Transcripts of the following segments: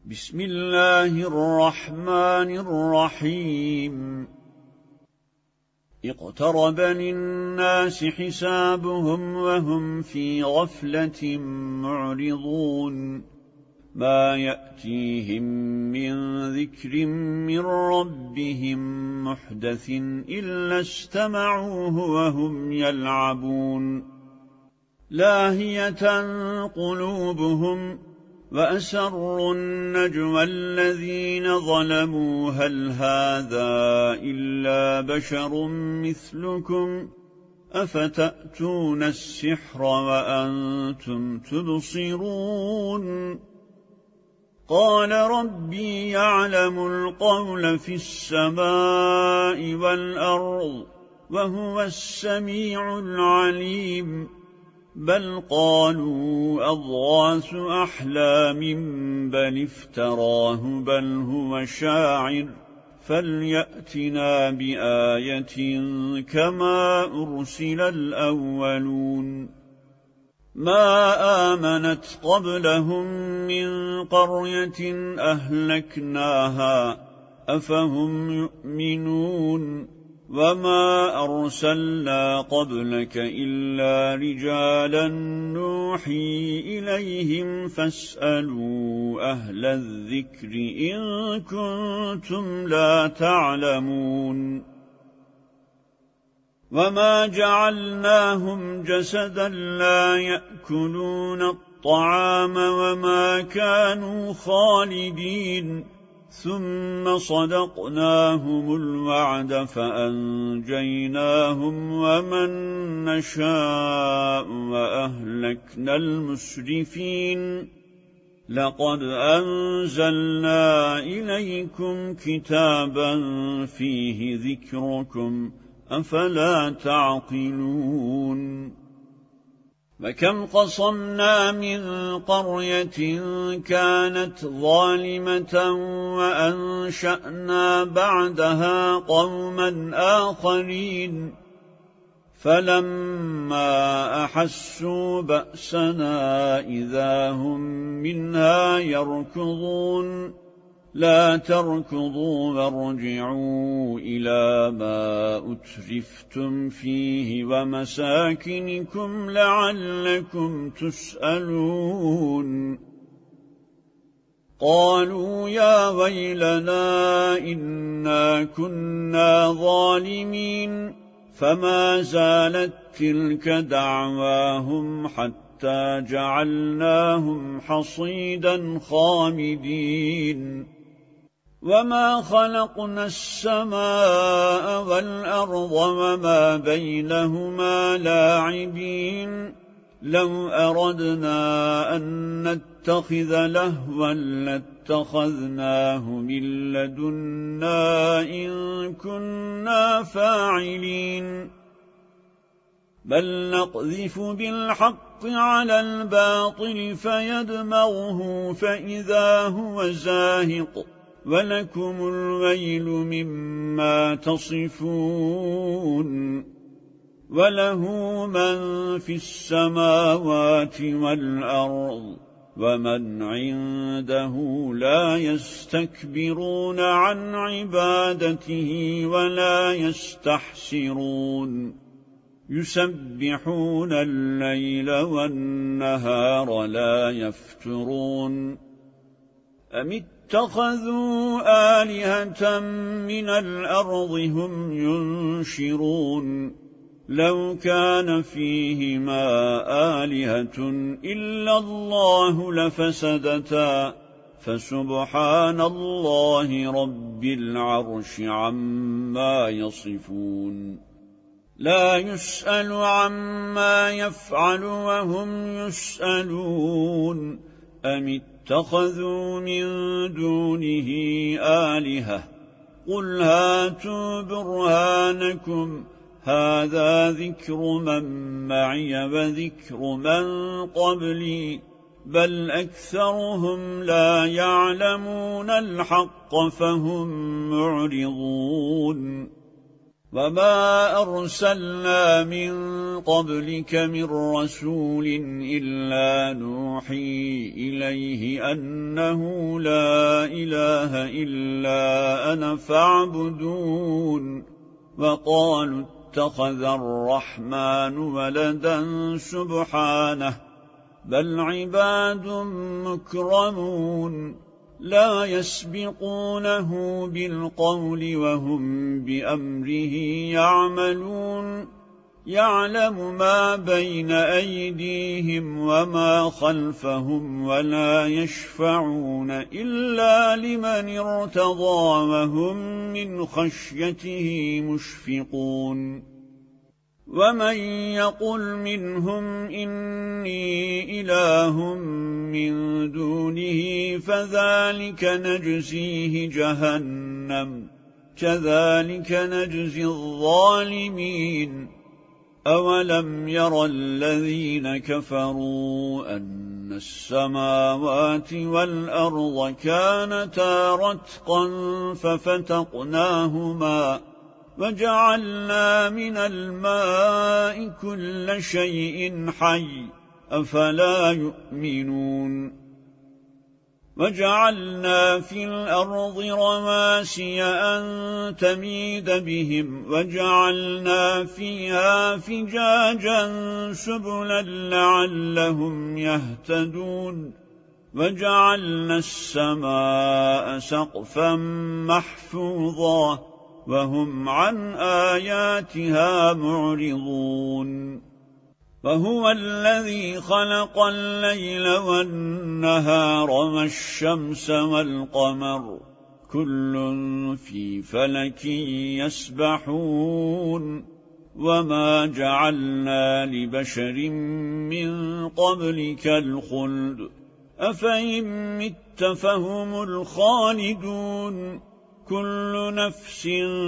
بسم الله الرحمن الرحيم اقترب للناس حسابهم وهم في غفلة معرضون ما يأتيهم من ذكر من ربهم محدث إلا استمعوه وهم يلعبون لاهية قلوبهم وأسروا النجوى الذين ظلموا هل هذا إلا بشر مثلكم أفتأتون السحر وأنتم تبصرون قال ربي يعلم القول في السماء والأرض وهو السميع العليم بل قالوا أضغاث أحلام بل افتراه بل هو شاعر فليأتنا بآية كما أرسل الأولون ما آمنت قبلهم من قرية أهلكناها أفهم يؤمنون وما أرسلنا قبلك إلا رجالا نوحي إليهم فاسألوا أهل الذكر إن كنتم لا تعلمون وما جعلناهم جسدا لا يأكلون الطعام وما كانوا خالدين ثم صدقناهم الوعد فأنجيناهم ومن نشاء وأهلكنا المسرفين لقد أنزلنا إليكم كتابا فيه ذكركم أفلا تعقلون وكم قصمنا من قرية كانت ظالمة وأنشأنا بعدها قوما آخرين فلما أحسوا بأسنا إذا هم منها يركضون لا تركضوا وارجعوا إلى ما أترفتم فيه ومساكنكم لعلكم تسألون قالوا يا ويلنا إنا كنا ظالمين فما زالت تلك دعواهم حتى جعلناهم حصيدا خامدين وما خلقنا السماء والأرض وما بينهما لاعبين لو أردنا أن نتخذ لهوا لاتخذناه من لدنا إن كنا فاعلين بل نقذف بالحق على الباطل فيدمغه فإذا هو زاهق ولكم الويل مما تصفون وله من في السماوات والأرض ومن عنده لا يستكبرون عن عبادته ولا يستحسرون يسبحون الليل والنهار لا يفترون أم اتخذوا آلهة من الأرض هم ينشرون لو كان فيهما آلهة إلا الله لفسدتا فسبحان الله رب العرش عما يصفون لا يسأل عما يفعل وهم يسألون أم اتخذوا من دونه آلهة قل هاتوا برهانكم هذا ذكر من معي وذكر من قبلي بل أكثرهم لا يعلمون الحق فهم معرضون وما أرسلنا من قبلك من رسول إلا نوحي إليه أنه لا إله إلا أنا فاعبدون وقالوا اتخذ الرحمن ولدا سبحانه بل عباد مكرمون لا يسبقونه بالقول وهم بأمره يعملون يعلم ما بين أيديهم وما خلفهم ولا يشفعون إلا لمن ارتضى وهم من خشيته مشفقون ومن يقل منهم إني إله من دونه فذلك نجزيه جهنم كذلك نجزي الظالمين أولم ير الذين كفروا أن السماوات والأرض كانتا رتقا ففتقناهما وجعلنا من الماء كل شيء حي أفلا يؤمنون وجعلنا في الأرض رواسي أن تميد بهم وجعلنا فيها فجاجا سبلا لعلهم يهتدون وجعلنا السماء سقفا محفوظا وهم عن آياتها معرضون وهو الذي خلق الليل والنهار والشمس والقمر كل في فلك يسبحون وما جعلنا لبشر من قبلك الخلد أفإن مت فهم الخالدون كل نفس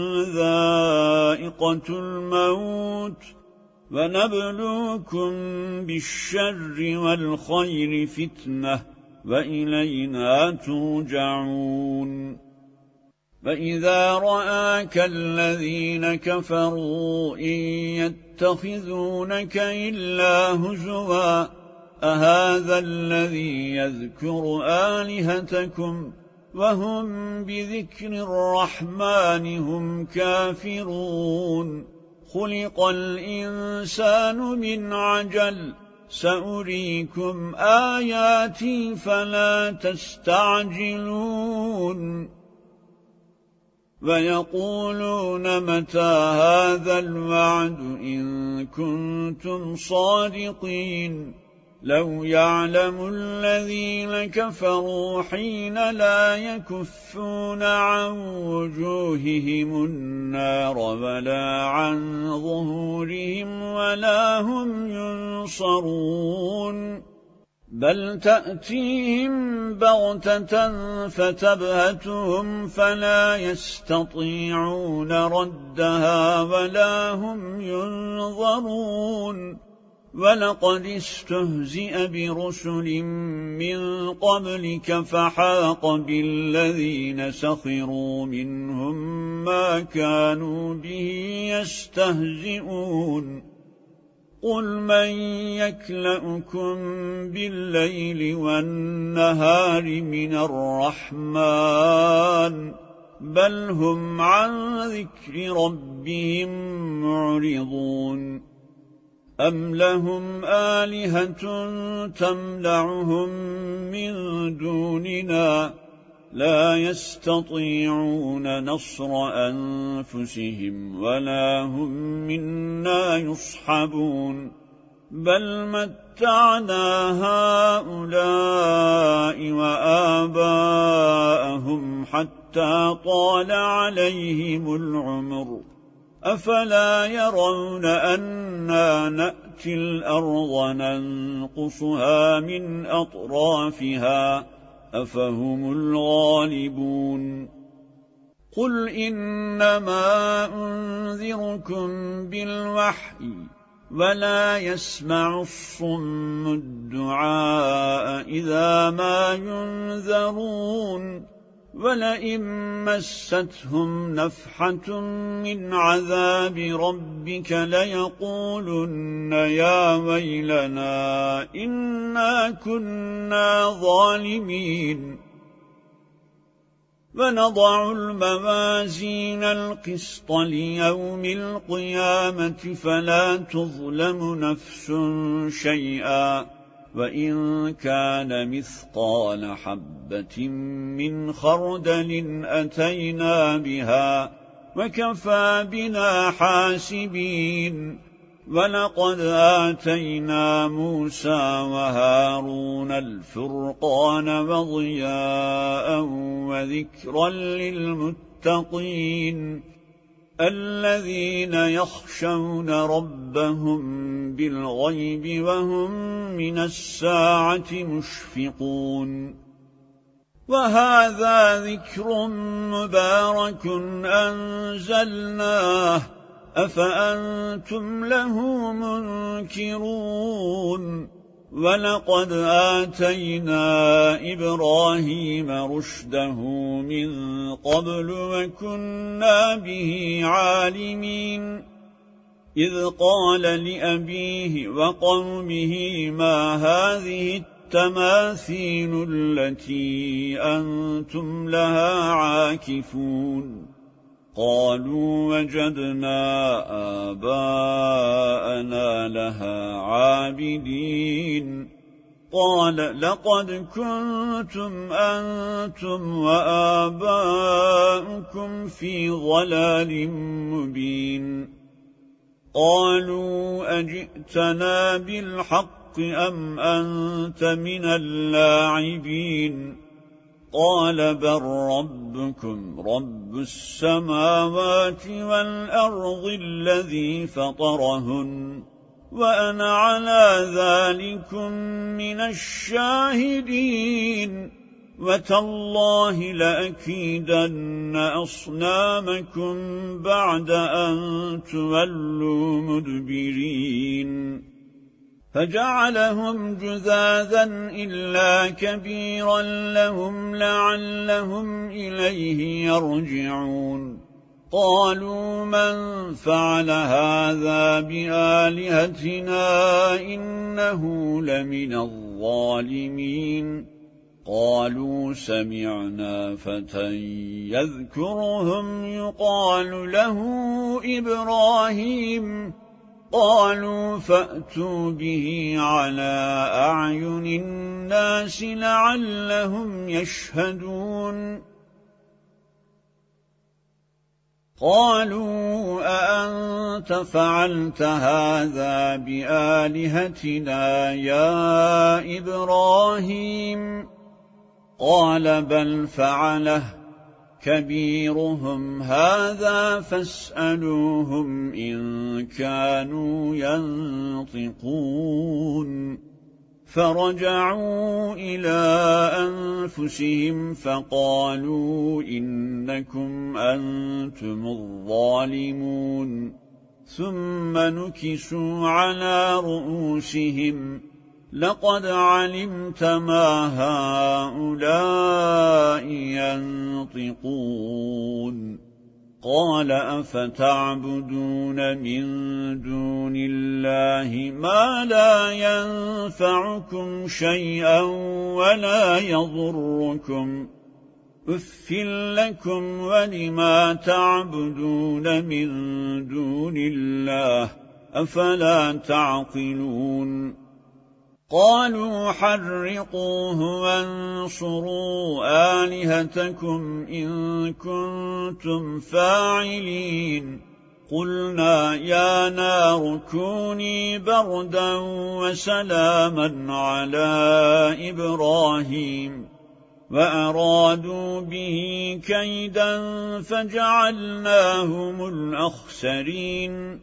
ذائقة الموت ونبلوكم بالشر والخير فتنة وإلينا ترجعون فإذا رآك الذين كفروا إن يتخذونك إلا هزوا أهذا الذي يذكر آلهتكم وهم بذكر الرحمن هم كافرون خلق الإنسان من عجل سأريكم آياتي فلا تستعجلون ويقولون متى هذا الوعد إن كنتم صادقين لو يعلم الذين كفروا حين لا يكفون عن وجوههم النار ولا عن ظهورهم ولا هم ينصرون بل تأتيهم بغتة فتبهتهم فلا يستطيعون ردها ولا هم ينظرون ولقد استهزئ برسل من قبلك فحاق بالذين سخروا منهم ما كانوا به يستهزئون قل من يكلؤكم بالليل والنهار من الرحمن بل هم عن ذكر ربهم معرضون أم لهم آلهة تمنعهم من دوننا لا يستطيعون نصر أنفسهم ولا هم منا يصحبون بل متعنا هؤلاء وآباءهم حتى طال عليهم العمر أفلا يرون أنا نأتي الأرض ننقصها من أطرافها أفهم الغالبون قل إنما أنذركم بالوحي ولا يسمع الصم الدعاء إذا ما ينذرون ولئن مستهم نفحة من عذاب ربك ليقولن يا ويلنا إنا كنا ظالمين ونضع الموازين القسط ليوم القيامة فلا تظلم نفس شيئا وإن كان مثقال حبة من خردل أتينا بها وكفى بنا حاسبين ولقد آتينا موسى وهارون الفرقان وضياء وذكرا للمتقين الذين يخشون ربهم بالغيب وهم من الساعة مشفقون وهذا ذكر مبارك أنزلناه أفأنتم له منكرون ولقد آتينا إبراهيم رشده من قبل وكنا به عالمين إذ قال لأبيه وقومه ما هذه التماثيل التي أنتم لها عاكفون قالوا وجدنا آباءنا لها عابدين قال لقد كنتم أنتم وآباؤكم في ضلال مبين قالوا أجئتنا بالحق أم أنت من اللاعبين قال بل ربكم رب السماوات والأرض الذي فطرهن وأنا على ذلكم من الشاهدين وتالله لأكيدن أصنامكم بعد أن تولوا مدبرين فجعلهم جذاذا إلا كبيرا لهم لعلهم إليه يرجعون قالوا من فعل هذا بآلهتنا إنه لمن الظالمين قالوا سمعنا فتى يذكرهم يقال له إبراهيم قالوا فأتوا به على أعين الناس لعلهم يشهدون قالوا أأنت فعلت هذا بآلهتنا يا إبراهيم قال بل فعله كبيرهم هذا فاسألوهم إن كانوا ينطقون فرجعوا إلى أنفسهم فقالوا إنكم أنتم الظالمون ثم نكسوا على رؤوسهم لقد علمت ما هؤلاء ينطقون قال أفتعبدون من دون الله ما لا ينفعكم شيئا ولا يضركم أف لكم ولما تعبدون من دون الله أفلا تعقلون قالوا حرقوه وانصروا آلهتكم إن كنتم فاعلين قلنا يا نار كوني بردا وسلاما على إبراهيم وأرادوا به كيدا فجعلناهم الأخسرين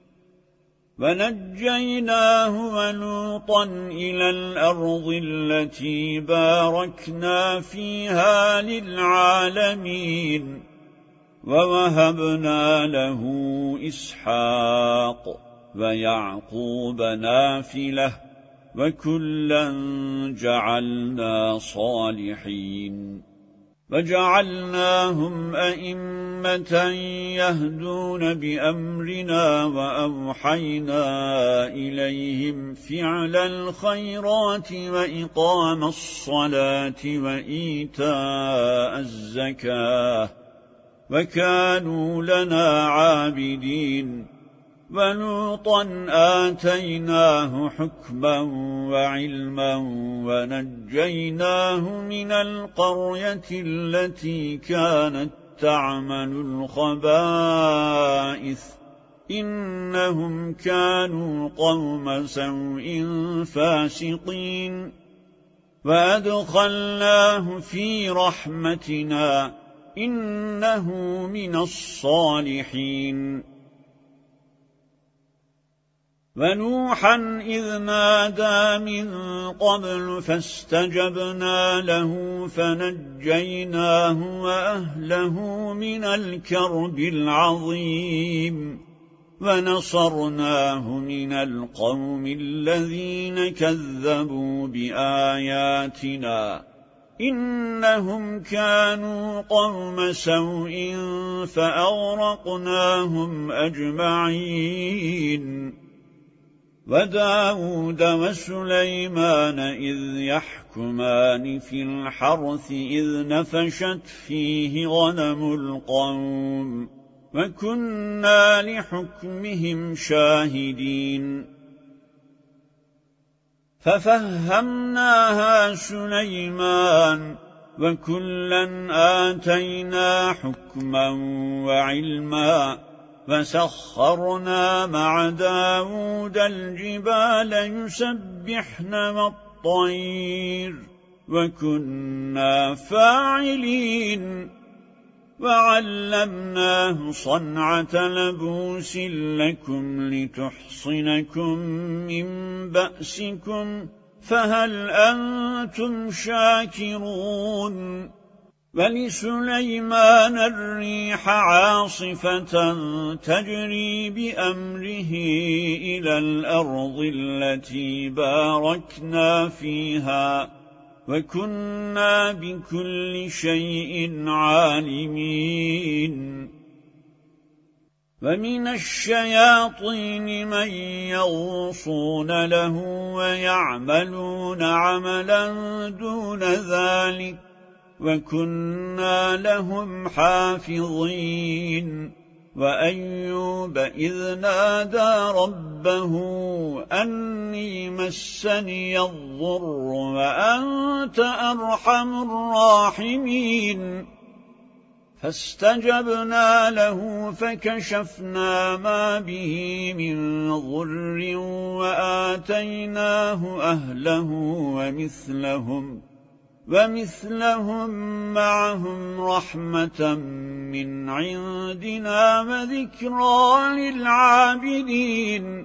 ونجيناه ولوطا إلى الأرض التي باركنا فيها للعالمين ووهبنا له إسحاق ويعقوب نافلة وكلا جعلنا صالحين وجعلناهم أئمة يهدون بأمرنا وأوحينا إليهم فعل الخيرات وإقام الصلاة وإيتاء الزكاة وكانوا لنا عابدين ولوطا آتيناه حكما وعلما ونجيناه من القرية التي كانت تعمل الخبائث إنهم كانوا قوم سوء فاسقين وأدخلناه في رحمتنا إنه من الصالحين ونوحا إذ نادى من قبل فاستجبنا له فنجيناه وأهله من الكرب العظيم ونصرناه من القوم الذين كذبوا بآياتنا إنهم كانوا قوم سوء فأغرقناهم أجمعين وداود وسليمان إذ يحكمان في الحرث إذ نفشت فيه غنم القوم وكنا لحكمهم شاهدين ففهمناها سليمان وكلا آتينا حكما وعلما فسخرنا مع داود الجبال يسبحن والطير وكنا فاعلين وعلمناه صنعة لبوس لكم لتحصنكم من بأسكم فهل أنتم شاكرون ولسليمان الريح عاصفة تجري بأمره إلى الأرض التي باركنا فيها وكنا بكل شيء عالمين ومن الشياطين من يغوصون له ويعملون عملا دون ذلك وكنا لهم حافظين وأيوب إذ نادى ربه أني مسني الضر وأنت أرحم الراحمين فاستجبنا له فكشفنا ما به من ضر وآتيناه أهله ومثلهم معهم رحمة من عندنا وذكرى للعابدين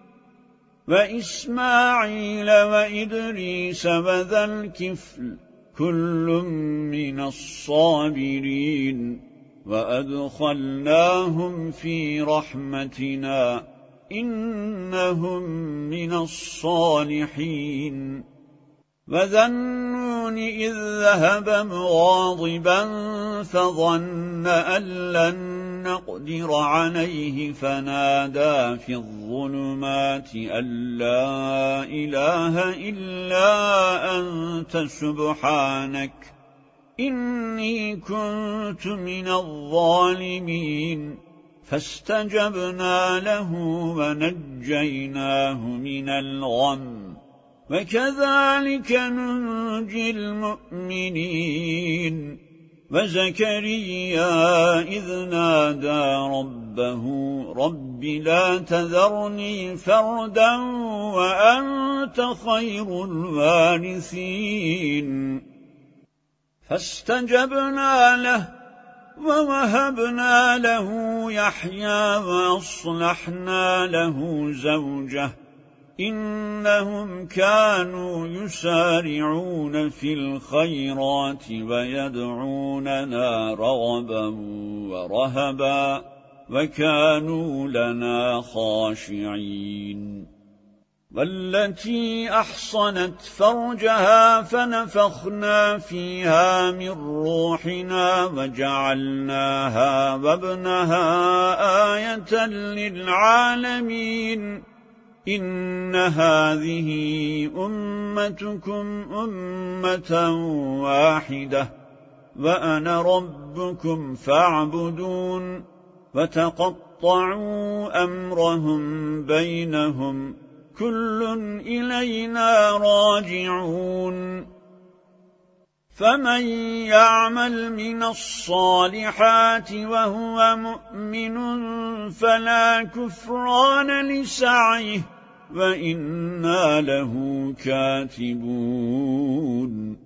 وإسماعيل وإدريس وذا الكفل كل من الصابرين وأدخلناهم في رحمتنا إنهم من الصالحين وذا النون إذ ذهب مغاضبا فظن أن لن نقدر عليه فنادى في الظلمات أن لا إله إلا أنت سبحانك إني كنت من الظالمين فاستجبنا له ونجيناه من الغم وكذلك ننجي المؤمنين وزكريا إذ نادى ربه رب لا تذرني فردا وأنت خير الوارثين فاستجبنا له ووهبنا له يحيى وأصلحنا له زوجه إنهم كانوا يسارعون في الخيرات ويدعوننا رغبا ورهبا وكانوا لنا خاشعين والتي أحصنت فرجها فنفخنا فيها من روحنا وجعلناها وابنها آية للعالمين إن هذه أمتكم أمة واحدة وأنا ربكم فاعبدون وتقطعوا أمرهم بينهم كل إلينا راجعون فمن يعمل من الصالحات وهو مؤمن فلا كفران لسعيه وإنا له كاتبون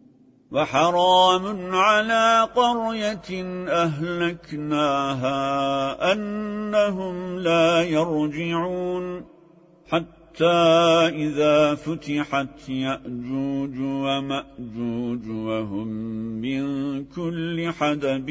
وحرام على قرية أهلكناها أنهم لا يرجعون حتى إذا فتحت يأجوج ومأجوج وهم من كل حدب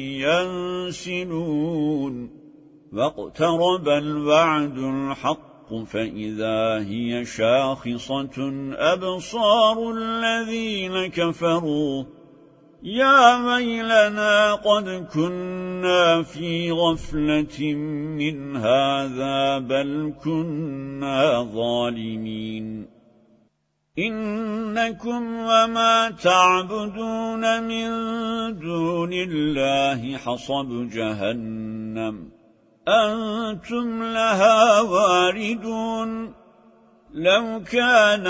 ينسلون واقترب الوعد الحق فإذا هي شاخصة أبصار الذين كفروا يا ويلنا قد كنا في غفلة من هذا بل كنا ظالمين إنكم وما تعبدون من دون الله حصب جهنم أنتم لها واردون لو كان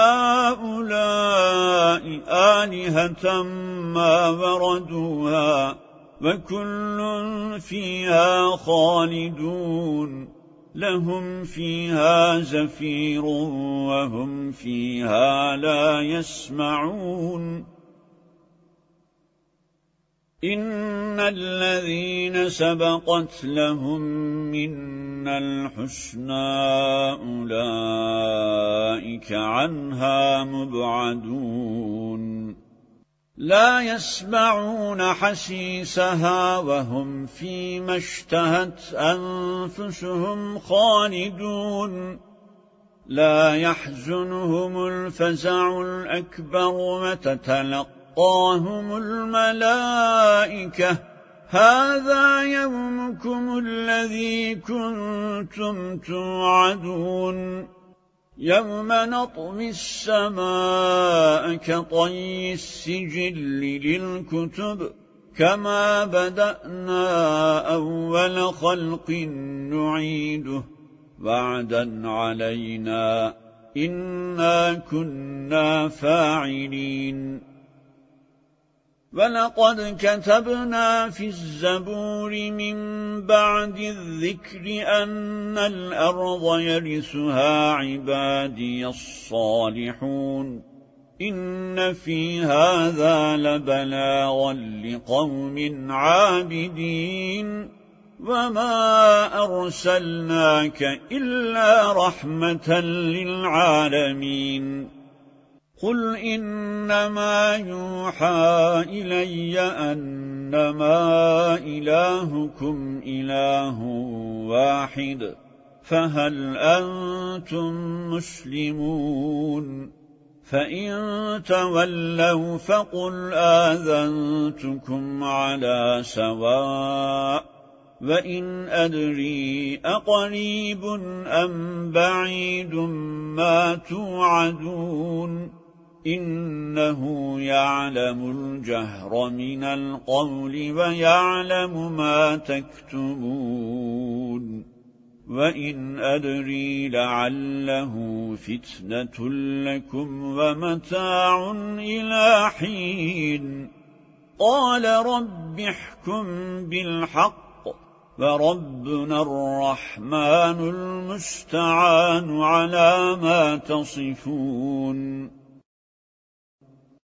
هؤلاء آلهة ما وردوها وكل فيها خالدون لهم فيها زفير وهم فيها لا يسمعون إن الذين سبقت لهم منا الحسنى أولئك عنها مبعدون لا يسمعون حسيسها وهم فيما اشتهت أنفسهم خالدون لا يحزنهم الفزع الأكبر وتتلقاهم الملائكة هذا يومكم الذي كنتم توعدون يوم نطوي السماء كطي السجل للكتب كما بدأنا أول خلق نعيده وعدا علينا إنا كنا فاعلين ولقد كتبنا في الزبور من بعد الذكر أن الأرض يرثها عبادي الصالحون إن في هذا لبلاغا لقوم عابدين وما أرسلناك إلا رحمة للعالمين قل إنما يوحى إلي أنما إلهكم إله واحد فهل أنتم مسلمون فإن تولوا فقل آذنتكم على سواء وإن أدري أقريب أم بعيد ما توعدون إنه يعلم الجهر من القول ويعلم ما تكتمون وإن أدري لعله فتنة لكم ومتاع إلى حين قال رب احكم بالحق وربنا الرحمن المستعان على ما تصفون